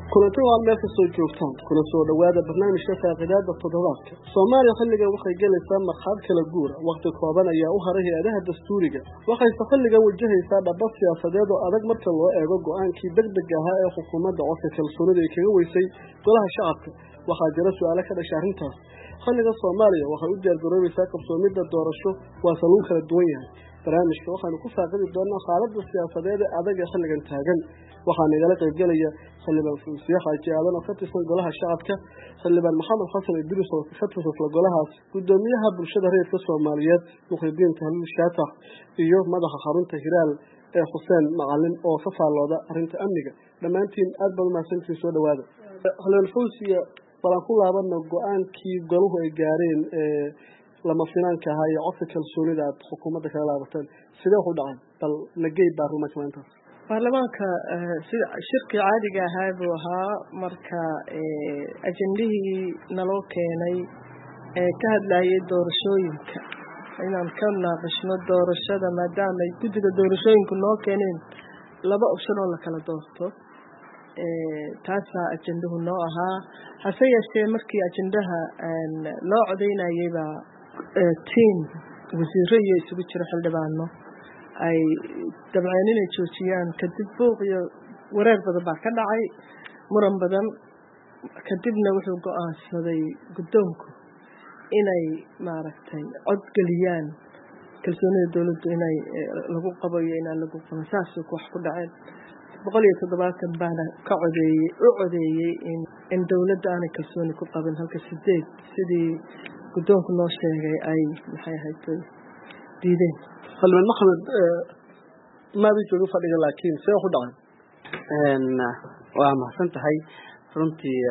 kulanti waa meel ka soo joogtaan kuna soo dhawaada barnaamijka faaqidaada toddobaadka Soomaaliya xilligan waxay galaysaa marxalad kala guur waqti kooban ayaa u haray hay'adaha dastuuriga waxay xilligan wajahaysaa dhabba siyaasadeed oo adag marka loo eego go'aankii degdeg ahaa ee xukuumadda codka kalsoonida ay kaga weysay golaha shacabka waxaa jira su'aalo ka dhashay arrintaas xilliga Soomaaliya waxay u diyaargaroobaysaa qabsoomidda doorasho waa saluun kala duwan yahay barnaamijka waxaanu ku faaqidi doonaa xaaladda siyaasadeed ee adag ee xilligan taagan waxaan igala qaybgalaya xildhibaan Fuusiye Xaaji Aadan oo ka tirsan golaha shacabka xildhibaan Maxamed Xasan Idris oo ka tirsan golahaas gudoomiyaha bulshada reerka Soomaaliyeed Muqaydiin Tahliil Shaatax iyo madaxa xarunta Hiraal ee Xuseen Macalin oo ka faalooda arrinta amniga dhamaantiin aad baa u mahadsantihiin soo dhawaada xildhibaan Fuusiye balan ku laabano go'aankii goluhu ay gaareen lama finaanka ahaa iyo codka kalsoonida aad xukuumadda kala laabateen sidee u dhacay bal nagay baarlamaanka maanta baarlamaanka sida shirkii caadiga ahaa buu ahaa marka ajandihii naloo keenay ka hadlayay doorashooyinka inaan ka naaqashno doorashada maadaama ay guddiga doorashooyinku noo keeneen laba option oo la kala doorto taasaa ajanduhu noo ahaa hase yeeshee markii ajandaha loo codeynayay baa team wasiiro iyo isugu jira xildhibaano ay dabceen inay joojiyaan kadib buuq iyo wareer badan baa ka dhacay muran badan kadibna wuxuu go'aansaday guddoonku inay maaragtay cod geliyaan kalsoonida dowladdu inay lagu qabo iyo inaan lagu qaban saasuu wax ku dhaceen 170 baana ka codeeyay in dowladda aanay kalsooni ku qabin halka 8 sidii guddoonku noo sheegay ay maxay ahayd diideen xildhibaan Maxamed maadi joogo fadhiga laakiin see ku dhacay waa mahadsan tahay runtii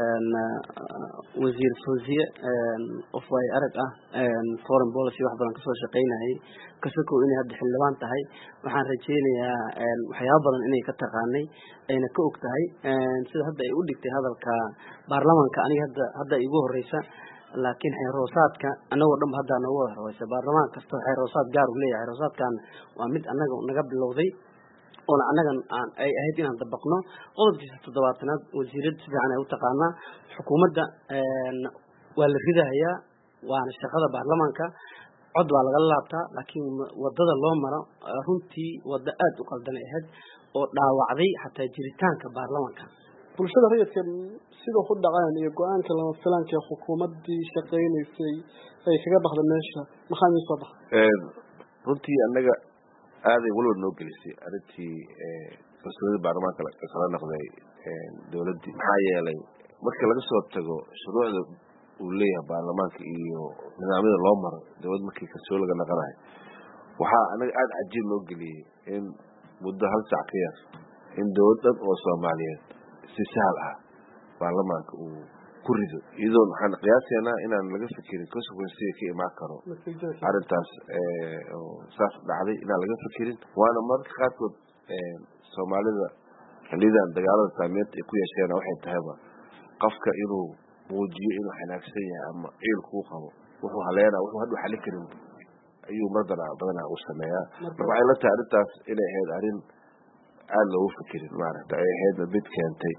wasiir Fuusiye of way arag foreign policy wax badan ka soo shaqeynayay kasoo inay hadda xildhibaan tahay waxaan rajeynayaa waxyaabo badan inay ka taqaanay ayna ka og tahay sida hadda ay u dhigtay hadalka baarlamaanka aniga hadda igu horeysa laakiin xeeroosaadka anagoo dhan hadda noogu horeysa baarlamaan kasta xeeroosaad gaar u leeyahay xeeroosaadkan waa mid anaga naga bilowday oo anaga ay ahayd inaan dabaqno qodobkiisa 7aad wasiirada si fiican ay u taqaanaa xukuumadda waa la ridayaa waana shaqada baarlamaanka cod waa laga laabtaa laakiin wadada loo maro runtii wada aad u qaldan ahayd oo dhaawacday xataa jiritaanka baarlamaanka bulshada reerka sidoo ku dhacaan iyo go'aanka lama filaanka ee xukuumaddii shaqeynaysay ay kaga baxda meesha maxaa soo baxay runtii anaga aaday walba noo gelisay arrintii kalsoonida baarlamaanka kala noqday dowladda maxaa yeelay marka laga soo tago shuruucda uu leeyahay baarlamaanka iyo nidaamyada loo maro dowlad markii kalsooni laga noqonayo waxaa anaga aad cajiib noo geliyay in muddo hal saac ka yar in dowladdan oo Soomaaliyeed si sahal ah baarlamaanka uu ku rido iyadoo waxaan qiyaasaynaa inaan laga fikirin consequences ka imaan karo arrintaas oo saas dhacday inaan laga fikirin waana marka qaarkood Soomaalida xillidan dagaalada saameynta ay ku yeesheen waxay tahayba qofka inuu muujiyo inuu xanaaqsan yahay ama ciil ku qabo wuxuu haleena wuxuu hadda xalin karin ayuu badanaa u sameeyaa marka waxay la tahay arrintaas inay ahayd arrin aad loogu fikirin maaragtay ay ahayd mid keentay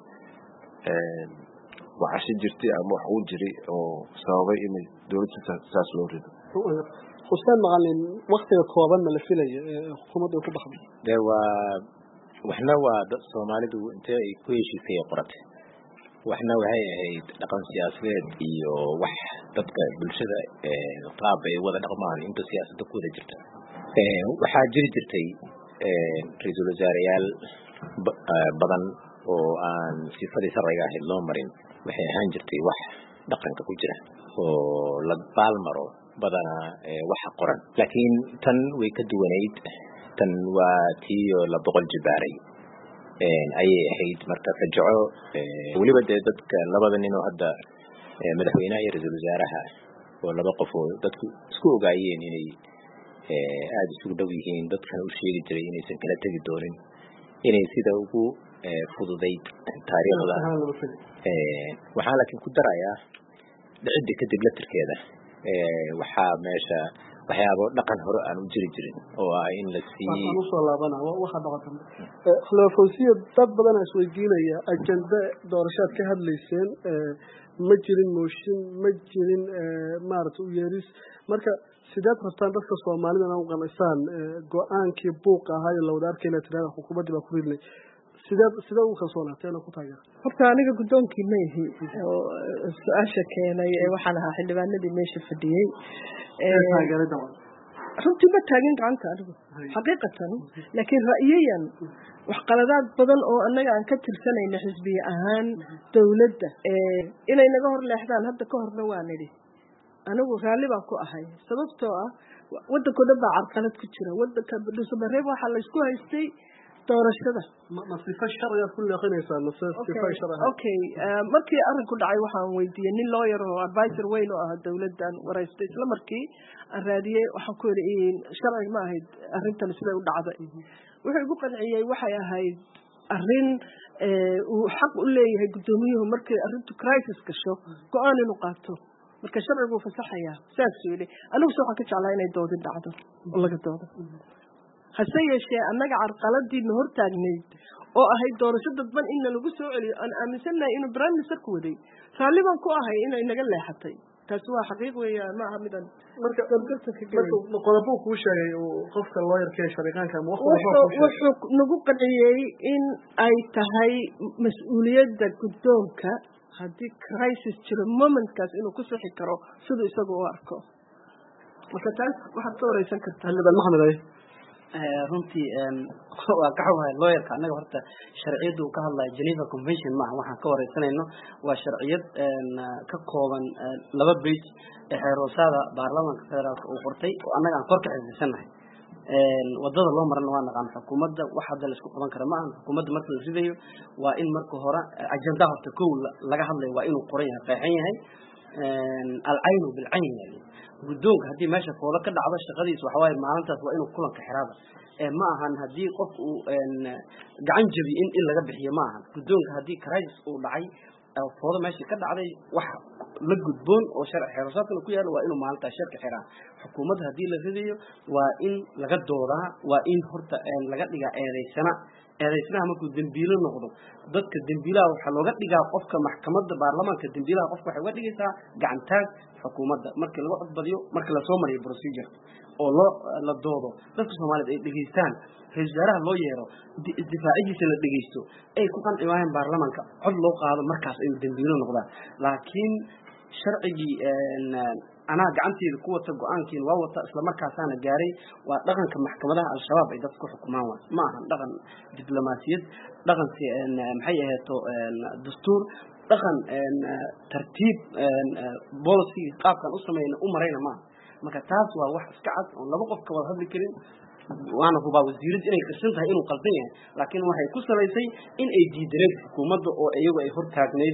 waxaa jirtay ama wax uu jiray oo sababay in dowladda saas loo rido Xuseen Macalin waqtiga kooban ma la filayo xukuumadda ku baxday waxna waa dad Soomaalidu intee ay ku heshiisay qoratay waxna waxay ahayd dhaqan siyaasadeed iyo wax dadka bulshada qaab ay wada dhaqmaan inta siyaasadda ku wada jirta waxaa jirtay ra'iisul wasaareyaal badan oo aan sifadii sharciga ahayd loo marin waxay ahaan jirtay wax dhaqanka ku jira oo la baalmaro badana waxa qoran laakiin tan way ka duwanayd tan waa tii la boqol jibaaray ayay ahayd marka rajaco waliba dadka labada nin oo hadda madaxweynaha iyo ra'iisul wasaaraha oo laba qof oo dadku isku ogaayeen inay aad isugu dhow yihiin dadkan u sheegi jiray inaysan kala tagi doonin inay sida ugu fududayd taariikhda waxaa laakiin ku darayaa dhicida kadib la tirkeeda waxaa meesha waxyaabo dhaqan hore aan u jiri jirin oo ah in la siiyey usoo laabana waxa dhaqan khilafowsiya dad badan isweydiinaya ajenda doorashaad ka hadlayseen ma jirin mooshin ma jirin maaragtay u yeeris marka sidaad rabtaan dadka Soomaalida inay u qanacsan go'aankii buuqa ahaa ee la wada arkay la tirada xukuumadda baa ku ridnay sida uu kalsoonaateen ku taageer horta aniga gudoonkii ma yihi oo su'aasha keenay waxaan ahaa xildhibaanadii meesha fadhiyay runtii ma taagin gacanta anigu xaqiiqatan laakiin ra'yiyan wax qaladaad badan oo annaga aan ka tirsanayna xisbiye ahaan dawladda inay naga hor leexdaan hadda ka horna waa nidhi anigu raalli baan ku ahay sababtoo ah waddanka dhan baa carqalad ku jira waddanka dhuusamareeb waxaa la isku haystay doorashada masifa sharciga ku leexinaysaa masifa sharciga okay markii arrinku dhacay waxaan weydiiyay nin lawyer oo advisor weyn oo ah dawladdan waraystay isla markii aan raadiyay waxaan ku yiri sharciga ma ahayd arrintan sida u dhacday wuxuu igu qanciyay waxay ahayd arrin uu xaq u leeyahay gudoomiyuhu markii arrintu crisis gasho go'aan inuu qaato marka sharcigu fasaxaya saas weeyay anigu soo ka jeclaa inay doodin dhacdo laga doodo hase yeeshee annaga carqaladiina hortaagnayd oo ahayd doorasho dadban in lagu soo celiyo aan aaminsanahay inuu prime minister ku waday raalli baan ku ahay inay naga leexatay taas waa xaqiiq weeyaan ma aha midan marka qodobo ku sheegay qofka lawyer-ka shariiqanka wuxuu nagu qanciyay in ay tahay mas'uuliyadda gudoonka haddii crisis jiro momentkaas inuu ku sixi karo siduu isagu u arko marka taas waxaad ka wareysan kartaa xildhibaan maxamed ay runtii waa ka xawahay lawyer-ka anaga horta sharciyadu ka hadlaya Geneva Convention ma waxaan ka wareysanayno waa sharciyad ka kooban 2 page ee xeeroosaada baarlamaanka federaalka uu qortay oo anaga aan kor ka xisaansanahay wadada loo marana waa naqaan xukuumadda waxa dal isku qaban kara ma aha xukuumadda marka la ridayo waa in marka hore ajenda horta koow laga hadlayo waa inuu qoran yahay qeexan yahay al-ayn bil-ayn gudoonka hadii meesha foola ka dhacdo shaqadiisa waxa way maalintaas waa inuu kulanka xiraada ma ahan hadii qof uu gacan jabi in laga bixiyo ma ahan gudoonka hadii crisis uu dhacay foola meesha ka dhacday wax la gudboon oo sharci xeerashaadka ku yaalo waa inuu maalintaas sharci xiraa xukuumadda hadii la ridayo waa in laga doodaa waa in horta laga dhigaa eedeysanaha markuu dambiilo noqdo dadka dambiilaha waxa looga dhigaa qofka maxkamadda baarlamaanka dambiilaha qofka waxay uga dhigaysaa gacantaag xukuumadda markii lagu codbadiyo markii la soo mariyo procedure oo la doodo dadka Soomaaliyeed ay dhageystaan ra'iisul wasaaraha loo yeero difaacidiisa la dhageysto ay ku qanciyaan baarlamaanka cod loo qaado markaas ay dambiilo noqdaan laakiin sharcigi ana gacanteeda ku wata go'aankiin waa wata isla markaasana gaaray waa dhaqanka maxkamadaha al-shabaab ay dadku xukumaan ma aha dhaqan diblomaasiyad dhaqan maxay ahayd dastuur dhaqan tartiib policy qaabkan u sameeyna u marayna ma marka taas waa wax iska cad oo laba qof ka wada hadli karin waana hubaa wasiirad inay qarsan tahay inuu qaldan yahay laakiin waxay ku saleysay in ay diidaneed xukuumadda oo iyagu ay hortaagneyd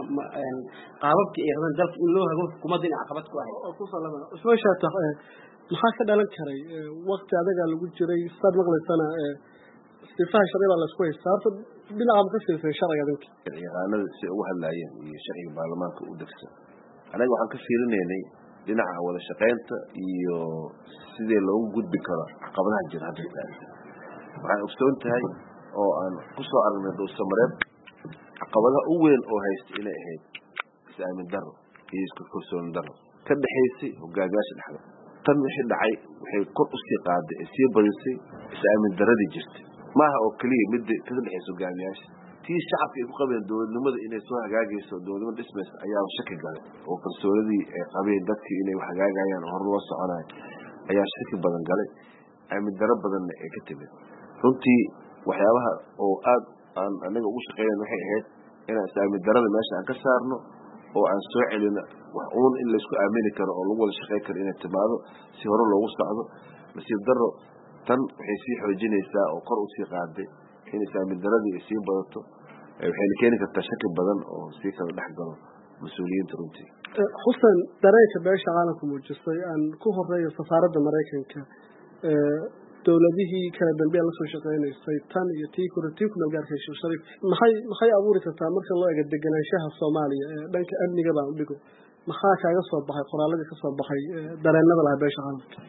qaababkii ay rabeen dalka in loo hago xukuumadda in caqabad ku ahayd ku salama isma shaata maxaa ka dhalan karay waqti adaga lagu jiray sad maqlaysana sifaha sharciga la isku haystaa horta dhinaca ka fiirsan sharciga dadka yaqaanada si ugu hadlaayeen iyo sharciga baarlamaanka u degsan anaga waxaan ka fiirinaynay dhinaca wada shaqeynta iyo sidee loogu gudbi karo caqabadaha jira hadda waxaan ogsoon tahay oo aan ku soo aragnay dhuusamareeb caqabadaha ugu weyn oo haysta inay ahayd is-aamin darro iyo isku kalsooni darro ka dhexaysay hogaamiyaasha dhexda tan wixii dhacay waxay kor u sii qaaday ee sii badisay is-aamin darradii jirtay maaha oo keliya mid ka dhexaysa hogaamiyaasha tii shacabka ay ku qabeen dowladnimada inay soo hagaagayso dowladnimo dhismaysa ayaa shaki galay oo kalsoonidii ay qabeen dadkii inay wax hagaagayaan oo hor loo soconayo ayaa shaki badan galay aamin darro badanna ay ka timid runtii waxyaabaha oo aad aan anaga ugu shaqeynayna waxay ahayd inaan is-aamin darrada meesha aan ka saarno oo aan soo celino wax uun in laysku aamini karo oo lagu wada shaqeyn karo inay timaado si hore loogu socdo nasiib darro tan waxay sii xoojinaysaa oo kor u sii qaaday in is-aamin darradii ay sii badato waxayna keeni kartaa shaki badan oo sii kala dhex galo mas-uuliyiinta runtii xuseen dareenka beesha caalamka muujisay aan ku horeeyo safaaradda maraykanka dowladihii kala dambeeya la soo shaqeynaysay tan iyo tii ku gaarkay Sheekh Shariif maxay abuuri kartaa marka loo eego deganaanshaha Soomaaliya ee dhanka amniga baan u dhigo maxaa kaaga soo baxay qoraalladii ka soo baxay dareenada laha beesha caalamka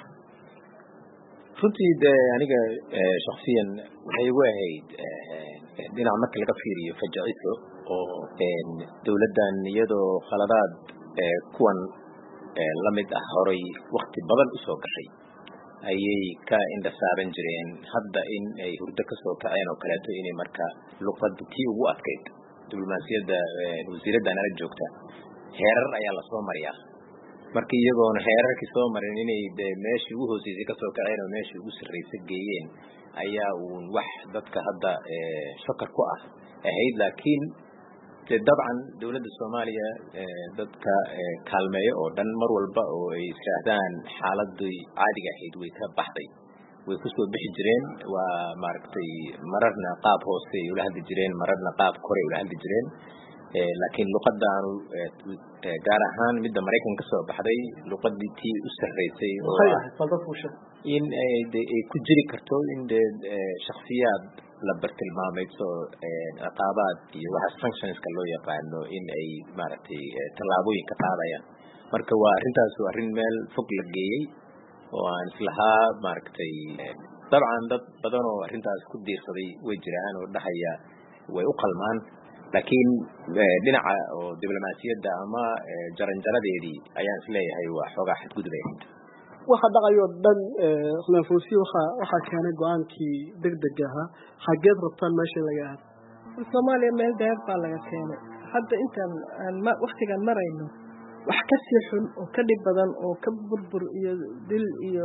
runtii aniga shakhsiyan waxay ugu ahayd dhinac marka laga fiiriyo fajiciso oo dowladdan iyadoo khaladaad kuwan la mid ah horay waqti badan u soo gashay ayay ka indhasaaran jireen hadda in ay hurdo ka soo kaceen oo kaleeto inay marka luqadda tii ugu adkayd diblomaasiyadda wasiiradda nala joogta heerar ayaa lasoo mariyaa marka iyagoona heerarkii soo marin inay meeshii ugu hooseysay ka soo kaceen oo meeshii ugu sarreysay geeyeen ayaa uun wax dadka hadda shakar ku ah ahayd laakiin dabcan dowladda Soomaaliya dadka kaalmeeyo oo dhan mar walba oo ay israahdaan xaaladii caadiga ahayd way ka baxday way ku soo bixi jireen waa maaragtay mararna qaab hoose ay ula hadli jireen mararna qaab kore ula hadli jireen laakiin luqaddan gaar ahaan midda Mareykanka ka soo baxday luqadii tii u sarreysay oo in ay ku jiri karto in shakhsiyaad la bartilmaameedso ciqaabaad iyo waxa sanctionska loo yaqaano in ay maaragtay tallaabooyin ka qaadayaan marka waa arrintaas waa arrin meel fog la geeyey oo aan islahaa maaragtay dabcan dad badan oo arrintaas ku diirsaday way jiraan oo dhahaya way u qalmaan laakiin dhinaca oo diblomaasiyadda ama jaranjaradeedii ayaan isleeyahay waa xoogaa xadgudub ay ahayd waxa dhacayo dhan khilaafoosii waxa keenay go'aankii degdeg ahaa xageed rabtaan meesha laga aad Soomaaliya meel dheer baa laga keenay hadda intaan waqtigan marayno wax ka sii xun oo ka dhib badan oo ka burbur iyo dil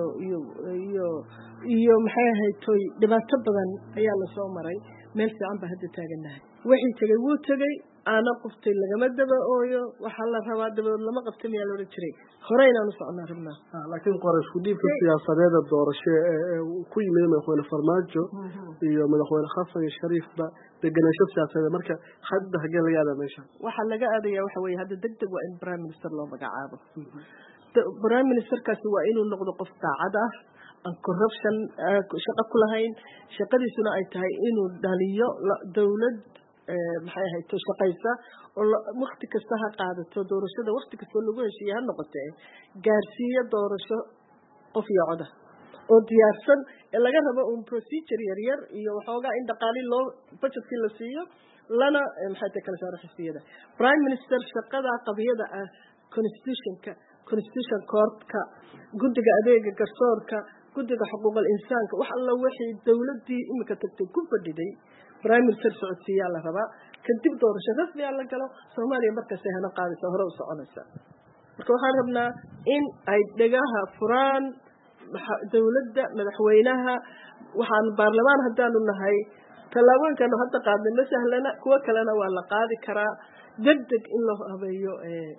iyo maxay ahayd toy dhibaato badan ayaa la soo maray meel fiican baa hadda taaganahay wixii tagay wuu tagay ana qoftay lagama daba ooyo waxa la rabaa daba lama qabtay meel hore jiray horeyna u soconaa rabnaa laakiin qorash ku dhiibka siyaasadeed doorasho ee ku yimid madaxweyne Farmaajo iyo madaxweyne Xasan Shariif ba deganaansho siyaasadeed marka hadda hage laga aadaa meesha waxa laga aadaya waxa weeye hadda degdeg waa in prime minister loo magacaabo prime minister kaasi waa inuu noqdo qof daacad ah aan corruption shaqo ku lahayn shaqadiisuna ay tahay inuu dhaliyo dawlad maxay ahayd to shaqaysa oo waqti kasta ha qaadato doorashada waqti kasta lagu heshiiyo ha noqotee gaarsiiyo doorasho qof iyo cod oo diyaarsan ee laga rabo un procedure yar iyo waxoogaa in dhaqaali loo budgetkii la siiyo lana maxay tahay kala saaro xisbiyada prime minister shaqada qabiyada ah constitution court-ka guddiga adeega garsoorka guddiga xuquuqul insaanka wax alla wixii dawladii imika tagtay ku fadhiday prime minister socodsiiyaa la rabaa kadib doorasho rasmi ah la galo Soomaaliya markaas ay hana qaadayso hore u soconaysa marka waxaan rabnaa in ay dhagaha furaan dawladda madaxweynaha waxaan baarlamaan haddaanu nahay tallaabooyinkan hadda qaadnay ma sahlana kuwa kalena waa la qaadi karaa degdeg in loo habeeyo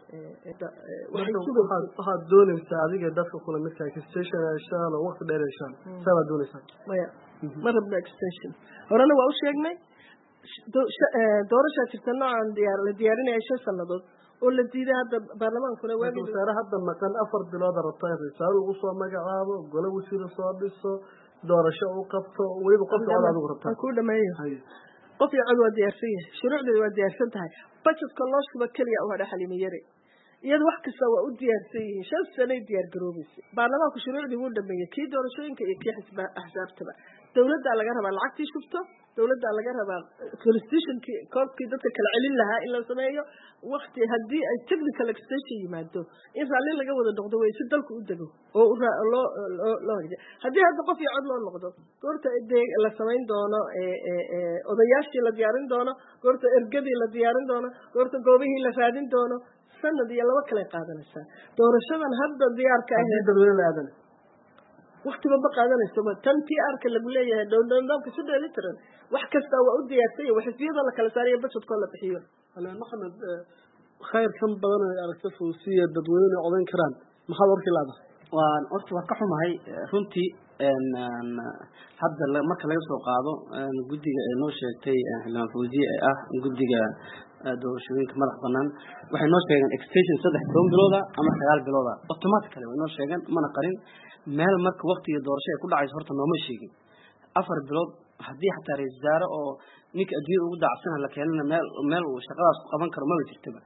waxaad doonaysaa adiga dadka kula midka extension aysan oo waqti dheer aysan sabab doonaysaa maya ma rabna extension horena waa u sheegnay doorasho jirta noocan la diyaarinaya 5 sanadood oo la diiday hadda baarlamaankuna waa wasaare hadda maqan 4 bilood rabtay rasaal ugu soo magacaabo gole wasiir soo dhiso doorasho u qabto waliba qofka wada ugu rabtaa ku dhameeyo qof iyo cod waa diyaarsan yahay shuruucdeedu waa diyaarsan tahay budgetka loo shuba kaliya oo xalimo yare iyada wax kasta waa u diyaarsan yihiin 5 sano diyaar garoobaysa baarlamaanku shuruucdii uu dhameeyay kii doorashooyinka iyo kii axsaabtaba dawladda laga rabaa lacagtii shubto dawladda laga rabaa constitutionkii courtkii dadka kala celin lahaa in la sameeyo waqti hadii ay technical extension yimaado in raalli laga wada noqdo way si dalku u dago oo loo hadii hadda qof iyo cod loo noqdo goorta la sameyn doono odayaashii la diyaarin doono goorta ergadii la diyaarin doono goorta goobihii la raadin doono sanad iyo laba kale qaadanaysa doorashadan hadda diyaarka ah dadweyne aadan waqti ba qaadanayso tan PR-ka lagu leeyahay doondoonka soo dheelitiran wax kasta waa u diyaarsan wax xisbiyada la kala saariyo budgetka la bixiyo ana maxamed khayr kan badan ay aragto fuusiya dadweyne codan karaan maxaa warkii laada waan ka xumahay runtii hadda marka laga soo qaado guddiga ay noo sheegtay xildhibaan fuusiye guddiga doorashooyinka madax banaan waxay noo sheegeen extension 3 bilooda ama 9 bilooda automatically way noo sheegeen mana qarin meel marka waqtiga doorasho ay ku dhacayso horta nooma sheegin 4 bilood haddii xataa ra'iisul wasaare oo ninka adduunyada ugu daacsana la keenana meel uu shaqadaas ku qaban karo maba jirtaba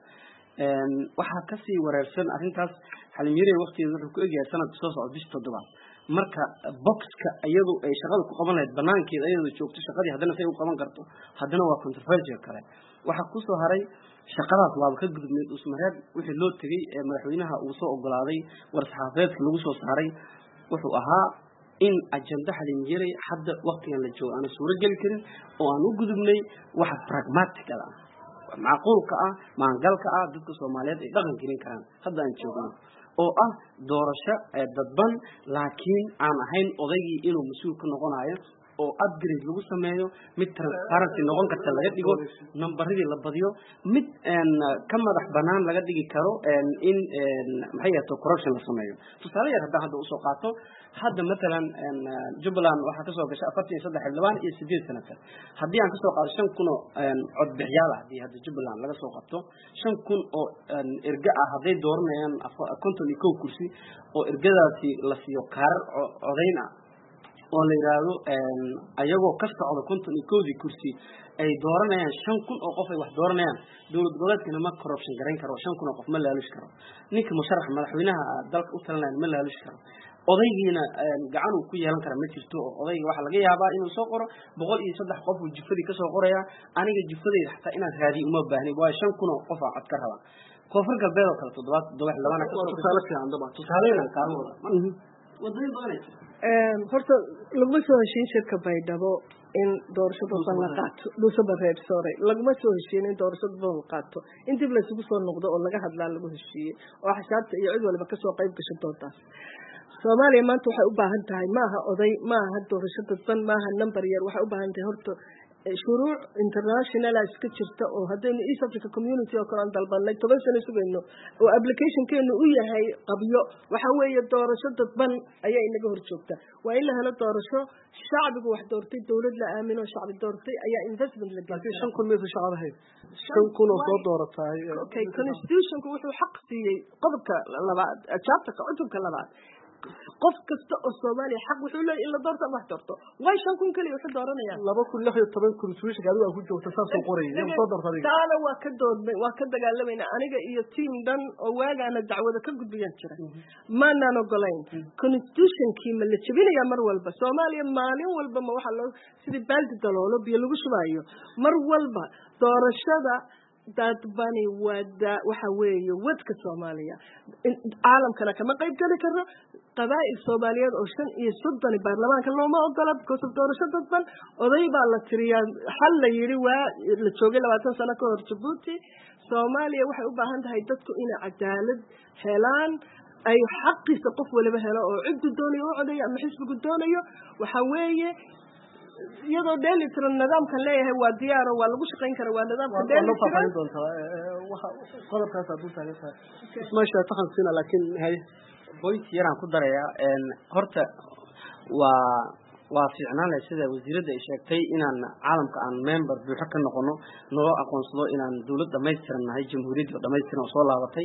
waxaa kasii wareersan arrintaas xalin yare waqtigeeda wuxuu ku egyahay sanadka soo socda bisha 7 marka boxka iyadu ay shaqada ku qaban lahayd banaankeeda iyadu joogto shaqadii haddana say u qaban karto haddana waa controversial kale waxa ku soo haray shaqadaas waaba ka gudubneed usmareed wixii loo tegay ee madaxweynaha uu soo ogolaaday war saxaafadeedka lagu soo saaray wuxuu ahaa in ajenda xalin yare hadda waqtigan la joogo aan suuro gali karin oo aan u gudubnay waxa pragmatic ah macquulka ah maangalka ah dadka Soomaaliyeed ay dhaqan gelin karaan hadda aan joogno oo ah doorasho dadban laakiin aan ahayn odaygii inuu mas'uul ka noqonayo oo upgrade lagu sameeyo mid transparency noqon karta laga dhigo numberadii la badiyo mid ka madax banaan laga dhigi karo in maxay yahay corruption la sameeyo tusaale yar hadda u soo qaato hadda مثلا Jubbaland waxa ka soo gashay 43 xildhibaan iyo 8 senator haddii aan ka soo qaado 5,000 oo cod bixiyaal ah hadii hadda Jubbaland laga soo qabto 5,000 oo erga ah haday dooranayaan 51 kursi oo ergadaasi la siiyo kaarar codayn ah oo la yiraahdo ayagoo ka socdo 51 kursi ay dooranayaan 5,000 oo qof ay wax dooranayaan dawlad goboleedkana ma corruption gareyn karo 5,000 oo qof ma laalush karo ninka musharax madaxweynaha dalka u talanaya ma laalush karo odaygiina gacan uu ku yeelan kara ma jirto odayga waxa laga yaabaa inuu soo qoro 103 qof uu jifadii ka soo qoraya aniga jifadeyda xataa inaan raadiyo uma baahni waa 5,000 oo qof aan cod ka raba koonfur galbeed oo kale 7 labana ka soo tusaaleena kaarooda wadooyin badan horta laguma soo heshiin shirka baydhabo in doorashada la qaato dhuusaba reeb sooray laguma soo heshiin in doorashada la qaato in dib la isugu soo noqdo oo laga hadlaa lagu heshiiyey oo xisaabta iyo cid walba ka soo qayb gashay doontaas Soomaaliya maanta waxay u baahan tahay maaha oday maaha doorasho dadban maaha number yar waxay u baahan tahay horta shuruuc international iska jirta oo hadaynu East Africa Community oo kale dalbanay 10 sano sugayno oo application keenu u yahay qabyo waxa weeye doorasho dadban ayaa inaga hor joogta waa in la helo doorasho shacbigu wax doortay dawlad la aamino shacbi doortay ayaa investment la galay 5,000 meesha shaqadahay 5,000 oo soo dooratay okay constitutionku wuxuu xaq siiyay qodobka labaad chapter cutubka labaad qof kasta oo Soomaaliya xaq wuxuu leeyahay in la doorto wax doorto way 5,000 kaliya wuxuu dooranayaan 216 kursi gaadiga ku joogta saas oo qorayay soo doortay taana waa ka doodnay waa ka dagaalamayna aniga iyo team dan oo waagaana dacwada ka gudbiyaan jira ma naan ogolayn constitutionkii ma la jabinaya mar walba Soomaaliya maalin walba ma waxa loo sidii baaldi daloolo biyo lagu shubayo mar walba doorashada dadbani wada waxa weeye wadka Soomaaliya caalamkana kama qayb gali karo qabaa'il Soomaaliyeed oo 35 baarlamaanka looma ogola because of doorasho dadban oday baa la tiriyaa hal la yiri waa la joogay 20 sano ka hor Djibouti Soomaaliya waxay u baahan tahay dadku inay cadaalad helaan ay xaqiisa qof waliba helo oo cid doonayo oo codeeyo ama xisbigu doonayo waxa weeye iyadoo dheelitiran nidaamkan leeyahay waa diyaar oo waa lagu shaqayn karaa waa nidaamka dheelitiran waxa qodobkaas aad u taagaysaa ismaasha taxansina laakiin hay point yaraan ku daraya horta waa fiicnaan sida wasiiradda ay sheegtay inaan caalamka aan member buuxa ka noqono noo aqoonsado inaan dawlad dhamaystiran nahay jamhuuriyadda dhamaystiran oo soo laabatay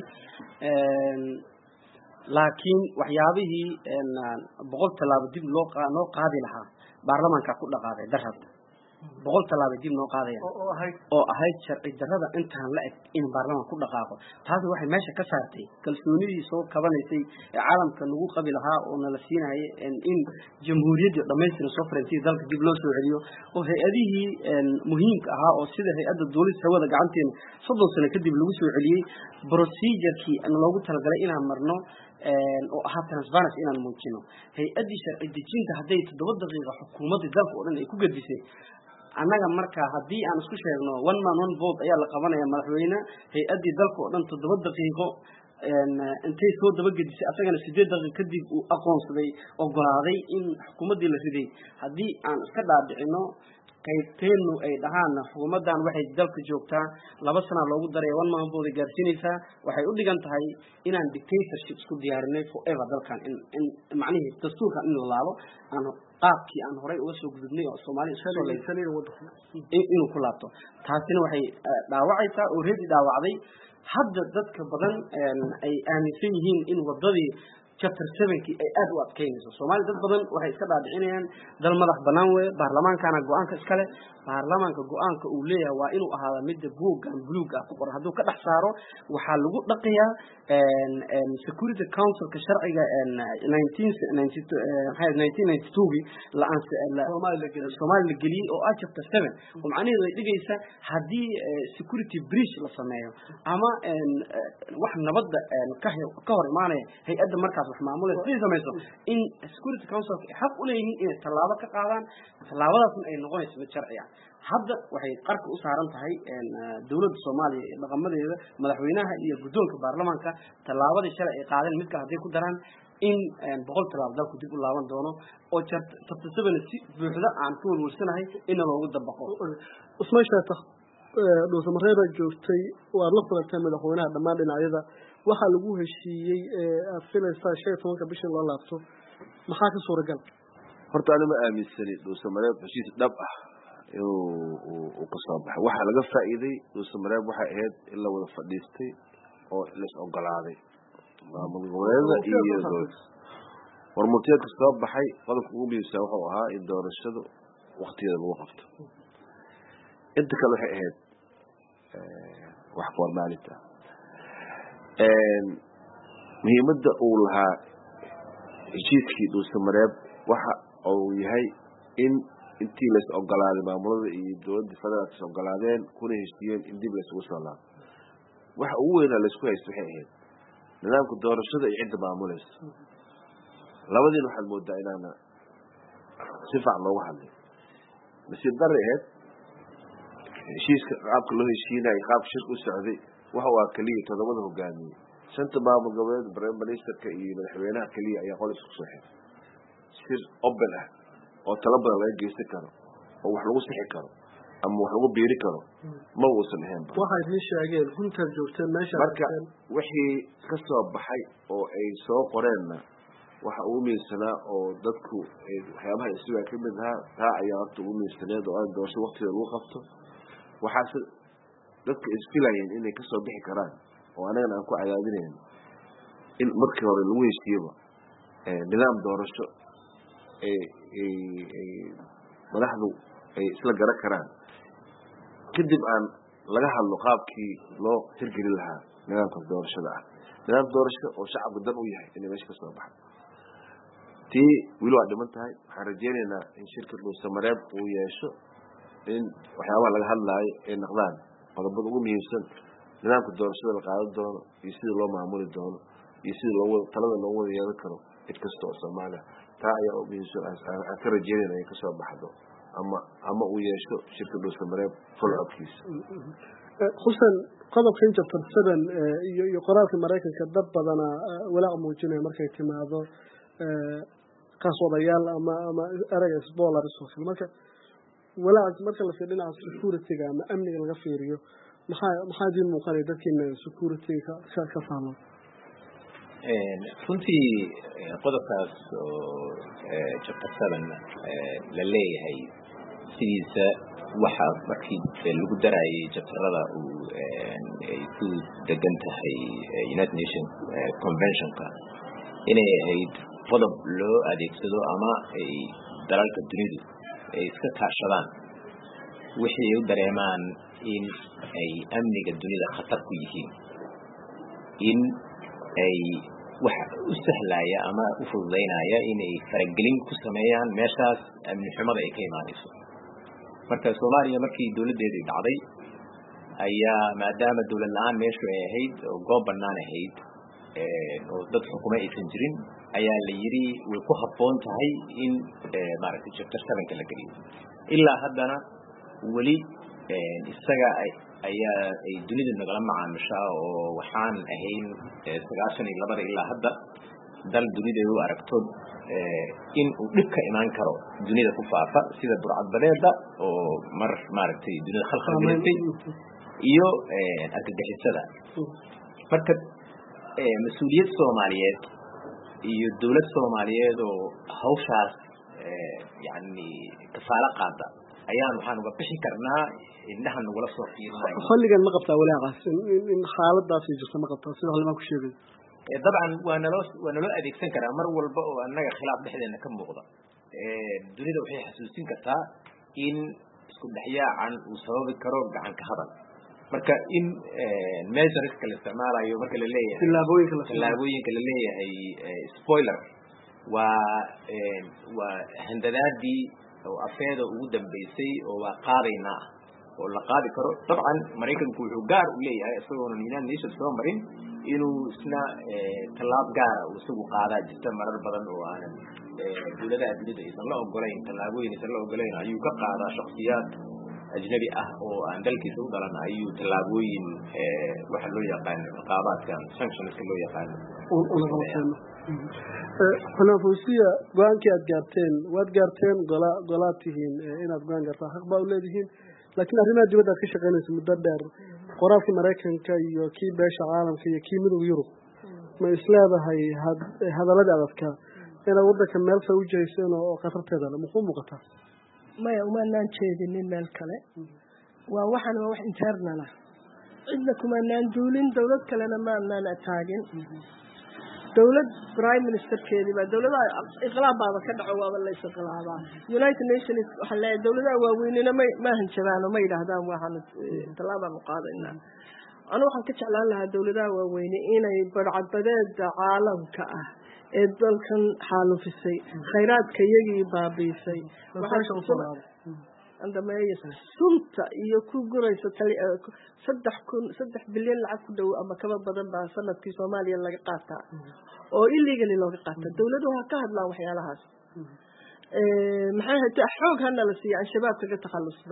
laakiin waxyaabihii 100 talaabo dib loo qaadi lahaa baarlamaanka ku dhaqaaday darrada 100 talaabo dib loo qaadaya oo ahayd sharci darrada intaan la eg in baarlamaanka ku dhaqaaqo taasi waxay meesha ka saartay kalsoonidii soo kabanaysay ee caalamka lagu qabi lahaa oo nala siinayay in jamhuuriyadda dhamaystiran sovereignty dalka dib loo soo celiyo oo hay'adihii muhiimka ahaa oo sida hay'adda dawladda hawada gacanteena 30 sano kadib lagu soo celiyay procedure-kii aan loogu talagalay inaan marno oo ahaa transparency inaan muujino hay'adii sharci dejinta haday 7 daqiiqo xukuumadda dalka oo dhan ay ku gadisay annaga marka hadii aan isku sheegno one man one vote ayaa la qabanaya madaxweyne hay'adii dalka oo dhan 7 daqiiqo intay soo daba gadisay asagana 8 daqiiqo kadib uu aqoonsaday ogolaaday in xukuumaddii la riday hadii aan iska dhaadhicino qaybteenu ay dhahaan xukuumaddan waxay dalka joogtaa 2 sano loogu daray one man vote gaarsiinaysa waxay u dhigan tahay inaan dictatorship isku diyaarinay forever dalkan in macnaheedu dastuurkan in la laabo aan qaabkii aan horay uga soo gudubnay oo Soomaaliya soo leeysanay inuu ku laabto taasina waxay dhaawacaysaa oo reedi dhaawacday hadda dadka badan ay aaminsan yihiin in wadadii chapter 7 ay aad u adkeynayso Soomaali dad badan waxay iska dhaadhicinayaan dal madax banaan weey baarlamaankana go'aanka iskale baarlamaanka go'aanka uu leeyahay waa inuu ahaado mid buugan buluug ah ku qoran haduu ka dhax saaro waxa lagu dhaqiyaa Security Council ka sharciga 1992 la Soomaali la geliyay oo chapter 7 oo macnaheedu ay dhigaysaa hadii security breach la sameeyo ama wax nabadda ka hor imaanaya hay'adda markaas wax maamulaysa ay sameeyso in Security Council xaq u leeyihiin in tallaabo ka qaadaan tallaabadaasna ay noqonayso mid sharci ah hadda waxay qarka u saaran tahay dawladda Soomaaliya ee dhaqamadeeda madaxweynaha iyo guddoonka baarlamaanka tallaabada sharci ay qaadeen mid ka hadii ku daraan in boqol talaab dalku dib u laaban doono oo tabtasabana si buuxda aan ku walwalsanahay in loogu dabaqo Usman Shaata dhowr mareeba joogtay waa la kulantay madaxweynaha dhammaan dhinacyada waxa lagu heshiiyay filaysa 15 bishan loo laabto maxaa ka suuragal horta anima aaminsani dhowr mareeb heshiis dhab ah oo ka soo baxay waxa laga faa'iiday dhowr mareeb waxa ahayd in la wada fadhiistay oo la is ogolaaday maamul goboleedka iyo dowladda warmutiyada ka soo baxay qodobka ugu muhiimsan wuxuu ahaa in doorashadu waqtigeeda lagu qabto inta kale waxay ahayd wax formaalita muhiimadda uu lahaa heshiiskii dhowr mareeb waxa uu yahay in intii la is ogolaaday maamulada iyo dowladda federaalka is ogolaadeen kuna heshiiyeen in dib la isugu soo laabo waxa ugu weyn la isku haysto waxay ahayd nidaamka doorashada iyo cidda maamulaysa labadiina waxaad moodaa inaana si fiican loogu hadlay nasiib darro ahayd heshiiska qaabka loo heshiinayo qaabka shirka u socday waxa uu kaliya todobada hogaamiyey shanta maamul goboleed prime ministerka iyo madaxweynaha kaliya ayaa qol isku soo xiray shir open ah oo talo badan laga geysan karo oo wax lagu sixi karo ama wax lagu biiri karo ma uusan ahayn waxa ay sheegeen runta joogteen meesha marka wixii ka soo baxay oo ay soo qoreenna waxa uu miisanaa oo dadku waxyaabaha isuga ka mid ahaa taa ayaa horta ugu miisaneed oo ay doorasho waqtigeeda lagu qabto waxaase dadka isfilayeen inay ka soo bixi karaan oo anagana aan ku cadaadinayn in markii hore lagu heshiiyaba nidaam doorasho madaxdu ay isla garan karaan kadib aan laga hadlo qaabkii loo hirgelin lahaa nidaamka doorashada ah nidaam doorasho oo shacabku dan u yahay inay meesha ka soo baxdo tii wili waa dhiman tahay waxaan rajaynaynaa in shirka dhowr mareeb uu yeesho in waxyaabaha laga hadlaayo ay noqdaan qodobada ugu muhiimsan nidaamka doorashada la qaadan doono iyo sida loo maamuli doono iyo sida talada loogu wada yeelan karo cid kasta oo Soomaaliya taa ayaa ugu muhiimsan aan ka rajaynayna in ka soo baxdo ama uu yeesho shirka dhowr mareeb follow-upkiisa Xuseen qodobkan chapter 7 iyo qoraalka Mareykanka dad badan walaac muujinaya markay timaado qasoodayaal ama erayga dollars oo marka walaac marka la fiiriyo dhinaca security-ga ama amniga laga fiiriyo maxaa diin muuqanay dadkeena security-ga ka fahmo runtii qodobkaas oo chapter 7 la leeyahay sidiisa waxa markii lagu darayay chapterada ay ku degan tahay United Nations Convention-ka inay ahayd qodob loo adeegsado ama ay dalalka dunidu ay iska kaashadaan wixii ay dareemaan in ay amniga dunida khatar ku yihiin in ay wax u sahlaya ama u fududeynaya in ay faragelin ku sameeyaan meeshaas amni xumada ay ka imaanayso marka Soomaaliya markii dawladeedu dhacday ayaa maadaama dawlad la'aan meeshu ay ahayd oo goob bannaan ahayd oo dad xukumo aysan jirin ayaa la yiri way ku habboon tahay in maaragtay chapter 7 la geliyo ilaa haddana wali isaga ayaa ay dunida nagala macaamishaa oo waxaan ahayn 92 ilaa hadda dal dunida ay u aragto in uu dhib ka imaan karo dunida ku faafa sida burcad badeeda oo mar maaragtay dunida khalkhal gelisay iyo argagixisada marka mas'uuliyad Soomaaliyeed iyo dawlad Soomaaliyeed oo hawshaas yani kafaala qaada ayaan waxaan uga bixi karnaa indhaha nagula soo fiirinayo xilligan ma qabtaa walaaqaas in xaaladaas jirto ma qabtaa sida halma ku sheegay dabcan waa naloo adeegsan karaa mar walba oo annaga khilaaf dhexdeena ka muuqda dunida waxay xasuusin kartaa in isku dhexyaacan uu sababi karo gacan ka hadal marka in measures kala isticmaalayo marka la leeyahay tallaabooyinka la leeyahay spoiler waa handadaadii oo afeeda ugu dambeysay oo waa qaadaynaa oo la qaadi karo dabcan maraykanku wuxuu gaar u leeyahay isagoona United Nations soo marin inuu isna tallaab gaara uu isagu qaadaa jirta marar badan oo aanan dawladaha dunida aysan la ogolayn tallaabooyin aysan la ogolayn ayuu ka qaadaa shakhsiyaad ajnabi ah oo aan dalkiisa u dhalan ayuu tallaabooyin waxa loo yaqaan ciqaabaadkan sanctionska loo yaqaan xanafuusiya go-aankii waad gaarteen golaad tihiin inaad go-aan gaartaa xaq baa u leedihiin laakiin arrimaha dibadda aad ka shaqaynaysa muddo dheer qoraalkii Maraykanka iyo kii beesha caalamka iyo kii midowga Yurub ma isleedahay hadalladii adadka inaad waddanka meel kale u jeyseen oo khatarteeda leh muxuu muuqataa maya umaanaan jeedinin meel kale waa wax internal ah cidna kumaanaan duulin dawlad kalena maanaan ataagin dawlad prime ministerkeedii baa dawladaha inqilaabada ka dhaco waa la isqalaabaa United Nations waxa la dawladaha waaweynina ma hanjabaan ma yiraahdaan waxaan talaaba muqaadina ana waxaan ka jeclaan lahaa dawladaha waaweyn inay badcadbadeeda caalamka ah ee dalkan xaalufisay khayraadka iyagii baabiisay عندما sunta iyo ku gurayso 3 bilyan lacag ku dhow ama kaba badan baa sanadkii Soomaaliya laga qaataa oo illegally looga qaataa dawladuhu ka hadlaan waxyaalahaas maxay hay'ad xoog hana la siiyay shabaab kaga takhalusto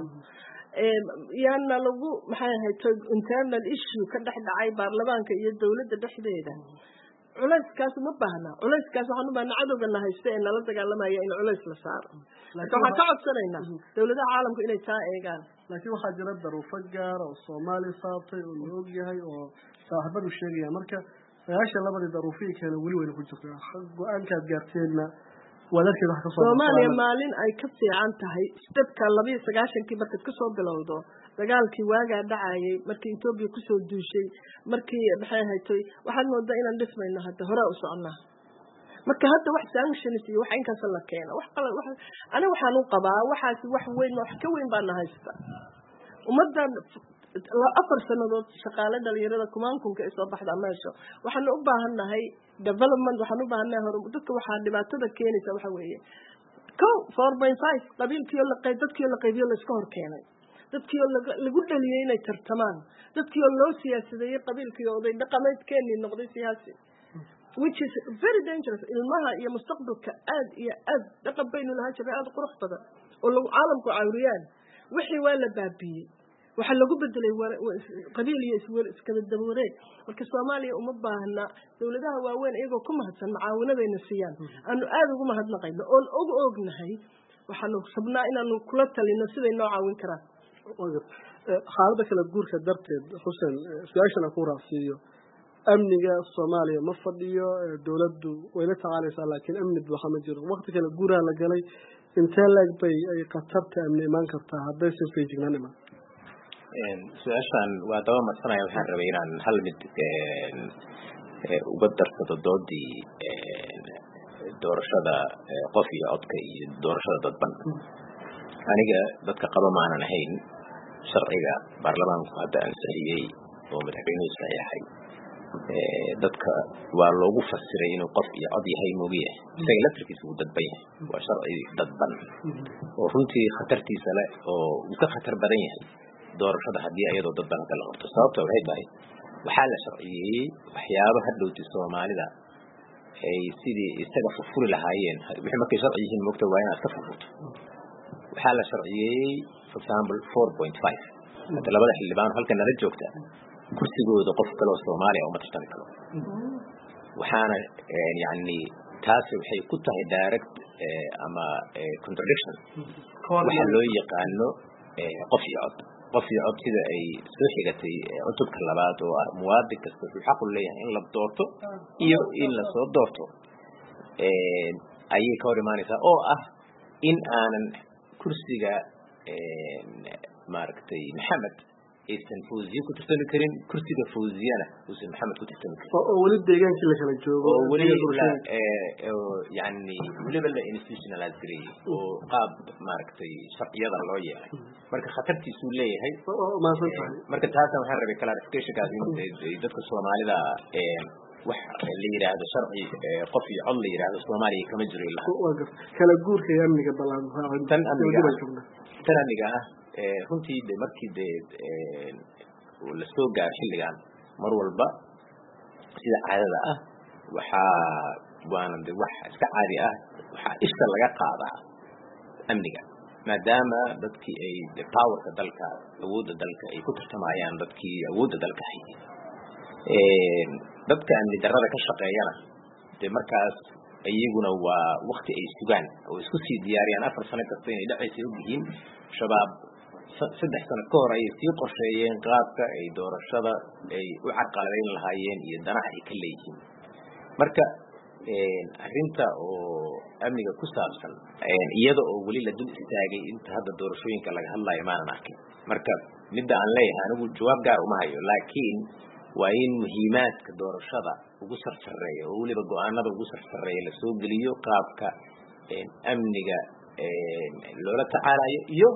yaana lagu maxay hay'ad internal issue ka dhaxdhacay baarlamaanka iyo dawladda dhexdeeda culayskaas ma baahna culayskaas waxaan u baahnaa cadowgana haysta ee nala dagaalamaya in culays la saaro laakiin waxaan ka codsanaynaa dawladaha caalamku inay taa eegaan laakiin waxaa jira daruufo gaar oo Soomaaliya saabtay oo la og yahay oo saaxiibadu sheegaya marka raasha labadii daruufii kale wali weyn ku jirta go'aankaad gaarteenna wadaadkii wax ka soo Soomaaliya maalin ay ka fiican tahay stepka 29kii markad ka soo bilowdo dagaalkii waaga dhacayay markii Ethiopia ku soo duushay markii maxay haytay waxaan moodaa inaan dhismayno hadda hore u soconaa marka hadda wax sanctions iyo wax inkaas la keeno wax ana waxaan u qabaa waxaas wax weyn wax ka weyn baan haysta ummadan 4 sanadood shaqaale dhalinyarada kumaankunka ay soo baxda meesha waxaan u baahanahay development waxaan u baahanahay horumar dadka waxa dhibaatada keenaysa waxa weeye 4.5 qabiilkii la qayb dadkii la qaybiyo la iska hor keenay dadkii lagu dhaliyay inay tartamaan dadkii loo siyaasadeeyay qabiilkii oo ay dhaqameedkeenii noqday siyaasi which is very dangerous ilmaha iyo mustaqbalka aad iyo aad dhaqan baynu lahaa jiray aad qurux badan oo lagu caalamku caawiyaan wixii waa la baabiyay waxa lagu bedelay qabiil iyo iska dabawareeg marka Soomaaliya uma baahna dawladaha waaweyn iyagoo ku mahadsan macaawinadayna siiyaan aanu aad ugu mahadnaqayno oo ognahay waxaanu sabnaa inaanu kula talino siday noo caawin karaan xaaladda kala guurka darteed Xuseen su'aashana ku raacsiyo amniga Soomaaliya ma fadhiyo dawladdu way la tacaalaysaa laakiin amni waxa ma jiro waqti kala guuraha la galay intee lag bay ay qatarta amni iman kartaa hadday si feejignaan iman su-aashan waa daba marsanaya waxaan rabay inaan hal mid uga darsado doodii doorashada qof iyo codka iyo doorashada dadban aniga dadka qaba maanan ahayn sharciga baarlamaanku hadda ansixiyey oo madaxweynuhu saxiixay dadka waa loogu fasiray inuu qof iyo cod yahay moogiye isaga laftirkiisa uu dadban yahay waa sharci dadban oo runtii khatartiisa leh oo uu ka khatar badan yahay doorashada haddii ayadoo dadban hadda la qabto sababta waxay tahay waxaa la sharciyeeyey waxyaabo hadhowti Soomaalida ay sidii isaga furfuri lahaayeen wixii markay sharci yihiin moogta waa inaad ka furfurto waxaa la sharciyeeyey for example 4.5 hadda labada xildhibaan halkan nala joogta kursigooda qof kale oo Soomaaliya uma tashan karo waxaana yani taasi waxay ku tahay direct ama contradiction waxa loo yaqaano qof iyo cod sida ay soo xigatay cutubka labaad oo ah muwaadin kasta wuxuu xaq u leeyahay in la doorto iyo in la soo doorto ayay ka hor imaanaysaa oo ah in aanan kursiga maaragtay Maxamed aysan fawziye ku tartami karin kursiga fawziyana uusan maxamed ku tartami karin oo weli deegaankii la kala joogo oo weli yani weliba la institutionalize gareeyey oo qaab maaragtay sharciyada loo yeelay marka khatartiisuu leeyahay marka taasna waxaan rabay clarificationkaas in dadka soomaalida wax la yiraahdo sharci qof iyo cod la yiraahdo Soomaaliya kama jiro ilaa kala guurka iyo amniga balaan tan amniga runtii markii la soo gaar xilligan mar walba sida caadada ah waana wax iska caadi ah waxa isha laga qaadaa amniga maadaama dadkii ay powerka dalka awoodda dalka ay ku tartamayaan dadkii awoodda dalka hayay dadka amni darrada ka shaqeeyana markaas ayaguna waa waqti ay sugaan oo isku sii diyaariyaan 4 sano kasta inay dhacayso u yihiin shabaab 3 sano ka hor ay sii qorsheeyeen qaabka ay doorashada ay u caqaladeyn lahaayeen iyo danaha ay ka leeyihiin marka arrinta oo amniga ku saabsan iyada oo weli la dul istaagay inta hadda doorashooyinka laga hadlayo maanan arkin marka midda aan leeyahay anigu jawaab gaar uma hayo laakiin waa in muhiimaadka doorashada ugu sarsareeyo oo weliba go'aanada ugu sarsareeyo la soo geliyo qaabka amniga loola tacaalayo iyo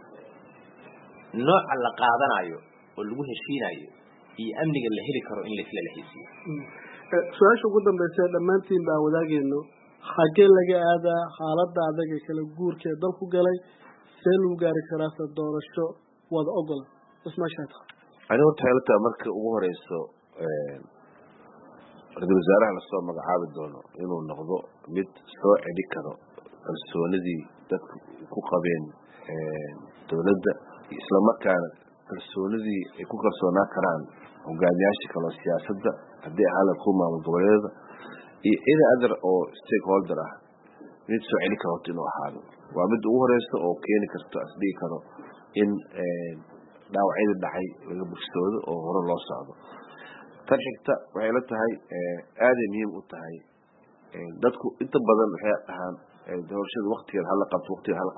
nooca la qaadanayo oo lagu heshiinayo iyo amniga la heli karo in la isla heshiiyo su-aasha ugu dambaysa dhammaantiin baa wadaagayno xagee laga aadaa xaaladda adag ee kala guurka ee dalku galay see lagu gaari karaa doorasho wada ogola ismaashaadka ani horta helta marka ugu horeyso ra-iisul wasaaraha lasoo magacaabi doono inuu noqdo mid soo celi karo kalsoonidii dadku ku qabeen dowladda isla markaana kalsoonidii ay ku kalsoonaan karaan hogaamiyaasha kale siyaasadda haddii ahaala ku maamul goboleeda iyo ina adar oo stakeholder ah mid soo celi karo inuu ahaado waa mid ugu horeyso oo keeni karto asdhigi karo in dhaawacyada dhacay laga bogsoodo oo hore loo socdo tan xigta waxay la tahay aaday muhiim u tahay dadku inta badan waxay dhahaan doorashada waqtigeeda hala qabto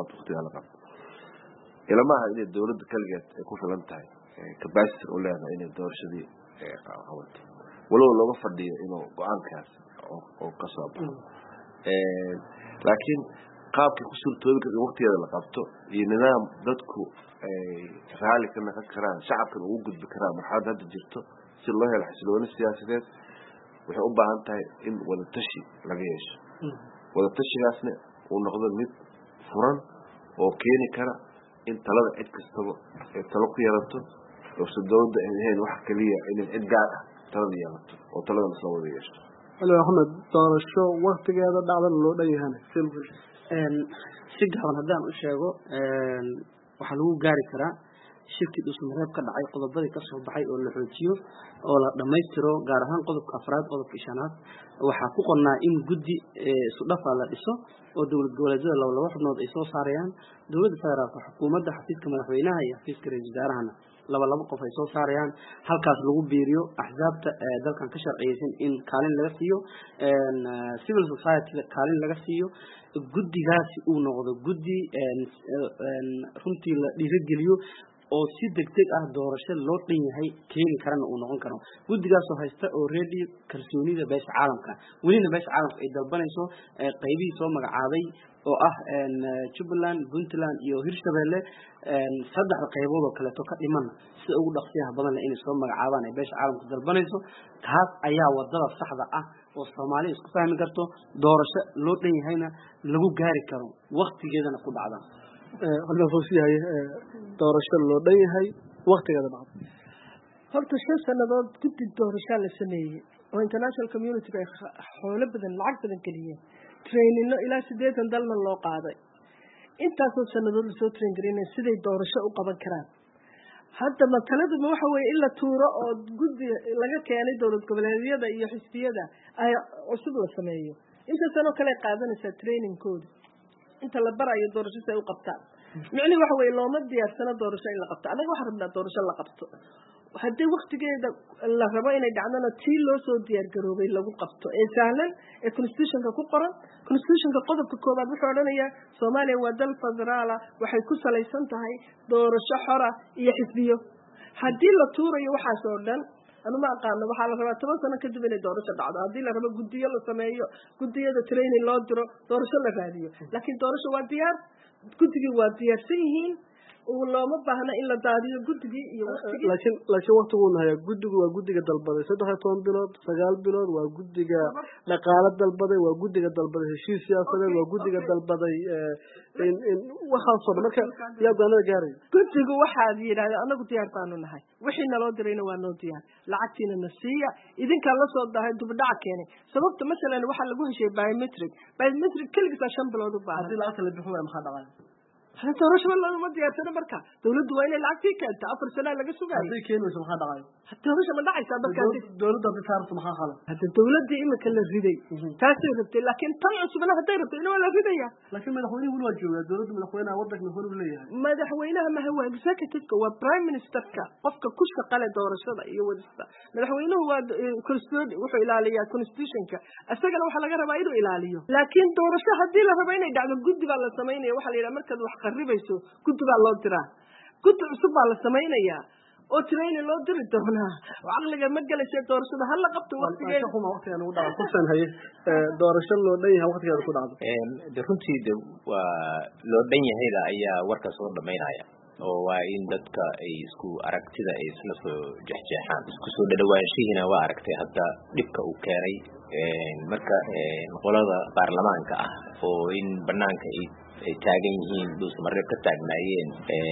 ilamaha inay dowladda kaligeed ay ku filan tahay capacity u leedahay inay doorashadii qabato walow looga fadhiyo inuu go-aankaas oo ka soo baxo laakiin qaabkii ku suurtoobi karta waqtigeeda la qabto iyo nidaam dadku raali ka noqon karaan shacabkan ugu gudbi karaan marxalad hadda jirto si loo helo xasilooni siyaasadeed waxay u baahan tahay in wadatashi laga yeesho wadatashigaasna uu noqdo mid furan oo keeni kara in talada cid kastaba ay talo ku yeelato oo dowladda ay ahayn wax kaliya inay cid gaar ah talada yeelato oo taladan isla wada yeesho Ali Ahmed doorasho waqtigeeda dhacdan loo dhan yahay si gaaban haddaan u sheego waxaa lagu gaari karaa shirkii dhusmareeb ka dhacay qodobadii ka soo baxay oo la xoojiyo oo la dhammaystiro gaar ahaan qodobka 4 qodobka 5 waxaa ku qornaa in guddi isu dhafa la dhiso oo dowlad goboleedyada laba xubnood ay soo saarayaan dowladda federaalka xukuumadda xafiiska madaxweynaha iyo xafiiska ra'iisul wasaarahana laba qof ay soo saarayaan halkaas lagu biiriyo axsaabta dalkan ka sharciyeysan in kaalin laga siiyo civil society kaalin laga siiyo guddigaasi uu noqdo guddi runtii la dhiirigeliyo oo si degdeg ah doorasho loo dhan yahay keeni karana uu noqon karo guddigaasoo haysta already kalsoonida beesha caalamka welina beesha caalamka ay dalbanayso qaybihii soo magacaabay oo ah Jubaland, Puntland iyo Hirshabelle saddex qaybood oo kale ka dhiman si ugu dhaqsiyaha badan in soo magacaabaan ay beesha caalamka dalbanayso taas ayaa wadada saxda ah oo Soomaaliya isku fahmi karto doorasho loo dhan yahayna lagu gaari karo waqtigeedana ku dhacda hadda foosiyahay doorasho loo dhan yahay waqtigeeda dhacda horta 5 sanadood guddi doorasho la sameeyay oo international community ay xoolo badan lacag badan geliyeen training ilaa 8 dalna loo qaaday intaasoo sanadood la soo train gareynay siday doorasho u qaban karaan hadda mataladu waxa weeye in la tuuro oo guddi laga keenay dowlad goboleedyada iyo xisbiyada ay cusub la sameeyo inta sano kale qaadanaysa training code inta la barayo doorasho ay u qabtaan micni waxa weeye looma diyaarsano doorasho in la qabto anaga waxa rabnaa doorasho la qabto haddii waqtigeeda la rabo inay dhacdana tii loo soo diyaar garoobay lagu qabto ee sahlan ee constitutionka ku qoran constitutionka qodobka koobaad wuxuu odhanayaa Soomaaliya waa dal federaal waxay ku salaysan tahay doorasho xor ah iyo xisbiyo haddii la tuurayo waxaas oo dhan anu ma aqaano waxaa la rabaa 10 sano kadib inay doorasho dhacdo haddii la rabo guddiyo la sameeyo guddiyada training loo diro doorasho la raadiyo laakiin doorasho waa diyaar guddigii waa diyaarsan yihiin looma baahna in la daadiyo guddigii iyo waqtigii laakiin waqtigu nahay guddigu waa guddiga dalbaday 13 bilood 9 bilood waa guddiga dhaqaale dalbaday waa guddiga dalbaday heshiis siyaasadeed waa guddiga dalbaday in waxa soo marka yaa go'aanada gaaray guddigu waxa yiraahdo anagu diyaar baanu nahay wixii naloo dirayna waa noo diyaar lacagtiina nasiya idinka la soo dahay dib dhac keenay sababta midalan waxa lagu heshay biometric kaligiisa 5 bilood u baahan hadii lacagta la bixiyo maxaa dhacay هذا رشوة الله ما ديارتنا بركة دولة دوائنا العكسي كانت أفر سنة لقى سوقاي هذا كين وش محاد عاي حتى رشوة ما دعي سابق كانت دولة ده بتعرف محاد خلا هذا الدولة دي إما كلا الردي تاسر ربتي لكن طلع سبنا هتاي ربتي إنه ولا ردية لكن ما دحوينه ولا جوا دولة من أخوينا وضك من هون ولا ما دحوينها ما هو executive هو prime minister قفك كوش قال دور الشرع يودستا ما دحوينه هو constitution وحو إلالية constitution أستقل وحلا جرى بايدو إلاليه لكن دور الشرع هدي له ربعين يدعو الجد على السمين وحلا إلى مركز وحقرب يسو كنت بالله ترى كنت عصب على السمين يا oo train loo diri doonaa waqtiga ma galashay doorashada hal qabto waqtigeeda kuma waqtiga uu dhaco qofsan haye doorasho loo dhan yahay waqtigeeda ku dhacdo runtii waa loo dhan yahay ayaa warka soo dhameynaya oo waa in dadka ay isku aragtida ay isla soo jeexjeexaan isku soo dhawaanshihiina waa aragtay hadda dhibka uu keenay marka qolada baarlamaanka ah oo in banaanka ay taagan yihiin dul samarreeb ka taagnaayeen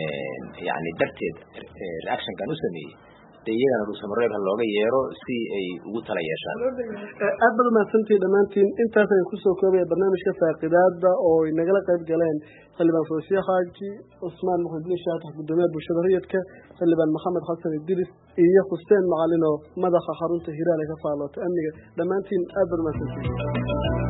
yani darteed reaction kan u sameeyay iyagana dul samarreeb looga yeero si ay ugu tala yeeshaan aad badan ma santii dhamaantiin intaas ay ku soo koobay barnaamijka faaqidaada oo inagala qayb galeen xildhibaan Fawziya Xaaji Usmaan Muxuddin Shaatax gudoomiyaha bulshada rayidka xildhibaan Maxamed Xasan Idris iyo Xuseen Macalin oo madaxa xarunta Hiiraan ee ka faalota amniga dhamaantiin aad badan ma santii